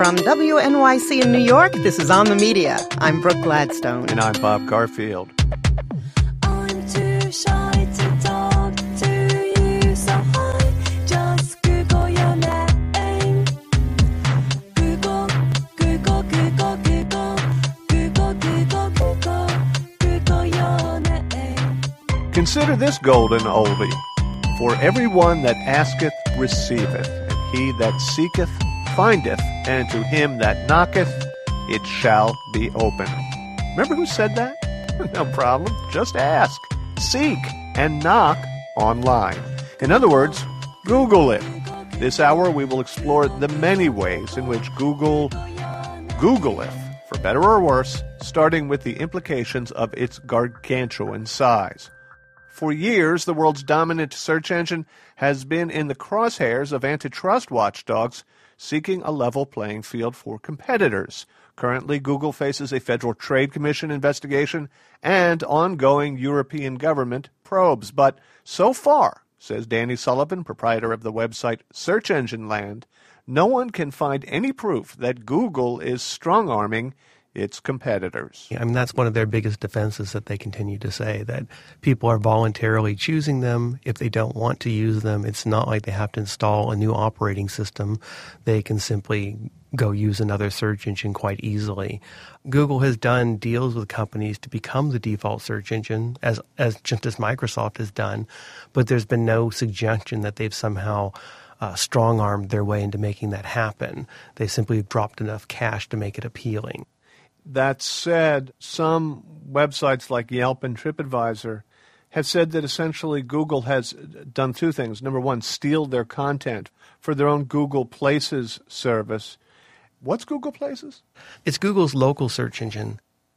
From WNYC in New York, this is On the Media. I'm Brooke Gladstone. And I'm Bob Garfield. I'm too shy to talk to you, so I just Google your name. Google, Google, Google, Google, Google, Google, Google, Google your name. Consider this golden oldie. For everyone that asketh receiveth, and he that seeketh findeth, and to him that knocketh it shall be opened. Remember who said that? No problem. Just ask, seek, and knock online. In other words, Google it. This hour we will explore the many ways in which Google Googleth, for better or worse, starting with the implications of its gargantuan size. For years, the world's dominant search engine has been in the crosshairs of antitrust watchdogs seeking a level playing field for competitors. Currently, Google faces a Federal Trade Commission investigation and ongoing European government probes. But so far, says Danny Sullivan, proprietor of the website Search Engine Land, no one can find any proof that Google is strong-arming its competitors. I mean, that's one of their biggest defenses that they continue to say, that people are voluntarily choosing them. If they don't want to use them, it's not like they have to install a new operating system. They can simply go use another search engine quite easily. Google has done deals with companies to become the default search engine, as just as Microsoft has done, but there's been no suggestion that they've somehow strong-armed their way into making that happen. They simply dropped enough cash to make it appealing. That said, some websites like Yelp and TripAdvisor have said that essentially Google has done two things. Number one, steal their content for their own Google Places service. What's Google Places? It's Google's local search engine.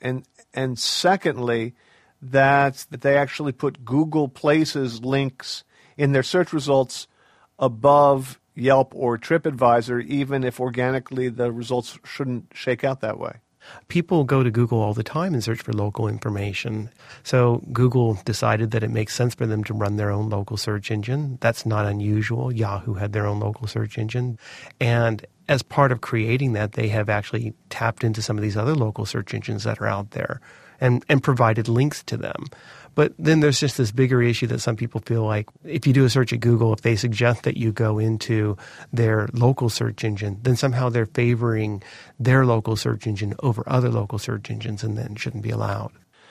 And secondly, that they actually put Google Places links in their search results above Yelp or TripAdvisor, even if organically the results shouldn't shake out that way. People go to Google all the time and search for local information. So Google decided that it makes sense for them to run their own local search engine. That's not unusual. Yahoo had their own local search engine. And as part of creating that, they have actually tapped into some of these other local search engines that are out there and provided links to them. But then there's just this bigger issue that some people feel like if you do a search at Google, if they suggest that you go into their local search engine, then somehow they're favoring their local search engine over other local search engines and then shouldn't be allowed.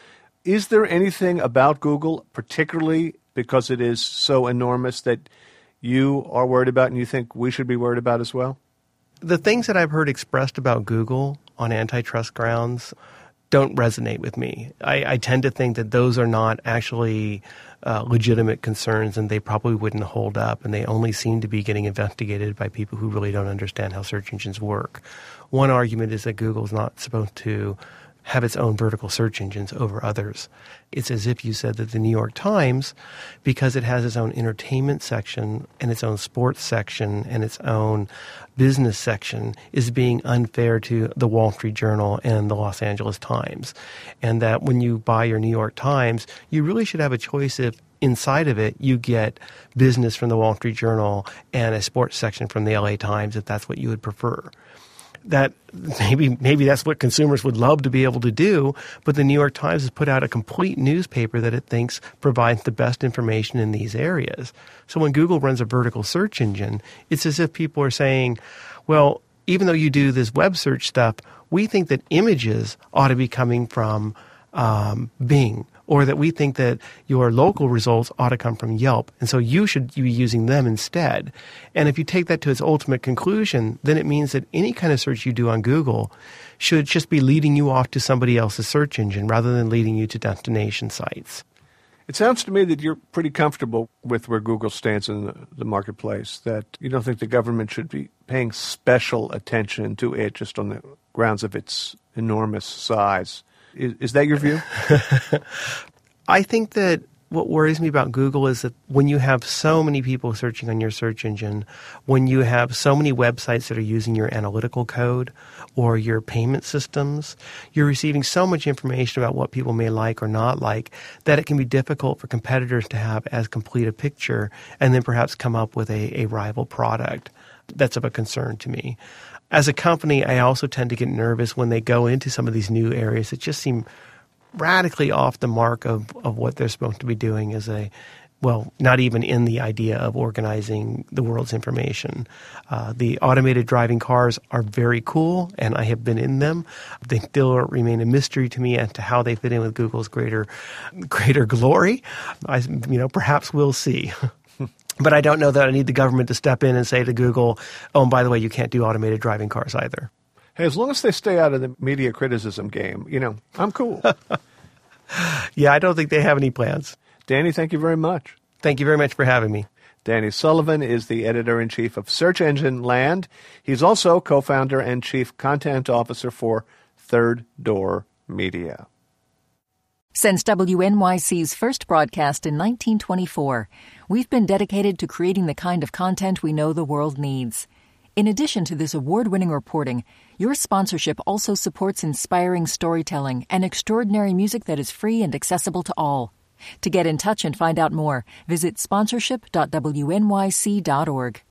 Is there anything about Google, particularly because it is so enormous, that you are worried about and you think we should be worried about as well? The things that I've heard expressed about Google on antitrust grounds don't resonate with me. I tend to think that those are not actually legitimate concerns, and they probably wouldn't hold up, and they only seem to be getting investigated by people who really don't understand how search engines work. One argument is that Google is not supposed to have its own vertical search engines over others. It's as if you said that the New York Times, because it has its own entertainment section and its own sports section and its own business section, is being unfair to the Wall Street Journal and the Los Angeles Times. And that when you buy your New York Times, you really should have a choice if inside of it you get business from the Wall Street Journal and a sports section from the LA Times, if that's what you would prefer. That maybe that's what consumers would love to be able to do, but the New York Times has put out a complete newspaper that it thinks provides the best information in these areas. So when Google runs a vertical search engine, it's as if people are saying, well, even though you do this web search stuff, we think that images ought to be coming from Bing, or that we think that your local results ought to come from Yelp, and so you should be using them instead. And if you take that to its ultimate conclusion, then it means that any kind of search you do on Google should just be leading you off to somebody else's search engine rather than leading you to destination sites. It sounds to me that you're pretty comfortable with where Google stands in the marketplace, that you don't think the government should be paying special attention to it just on the grounds of its enormous size. Is that your view? I think that what worries me about Google is that when you have so many people searching on your search engine, when you have so many websites that are using your analytical code or your payment systems, you're receiving so much information about what people may like or not like that it can be difficult for competitors to have as complete a picture and then perhaps come up with a rival product. That's of a concern to me. As a company, I also tend to get nervous when they go into some of these new areas that just seem radically off the mark of what they're supposed to be doing not even in the idea of organizing the world's information. The automated driving cars are very cool, and I have been in them. They still remain a mystery to me as to how they fit in with Google's greater glory. Perhaps we'll see. But I don't know that I need the government to step in and say to Google, oh, and by the way, you can't do automated driving cars either. Hey, as long as they stay out of the media criticism game, I'm cool. Yeah, I don't think they have any plans. Danny, thank you very much. Thank you very much for having me. Danny Sullivan is the editor-in-chief of Search Engine Land. He's also co-founder and chief content officer for Third Door Media. Since WNYC's first broadcast in 1924, we've been dedicated to creating the kind of content we know the world needs. In addition to this award-winning reporting, your sponsorship also supports inspiring storytelling and extraordinary music that is free and accessible to all. To get in touch and find out more, visit sponsorship.wnyc.org.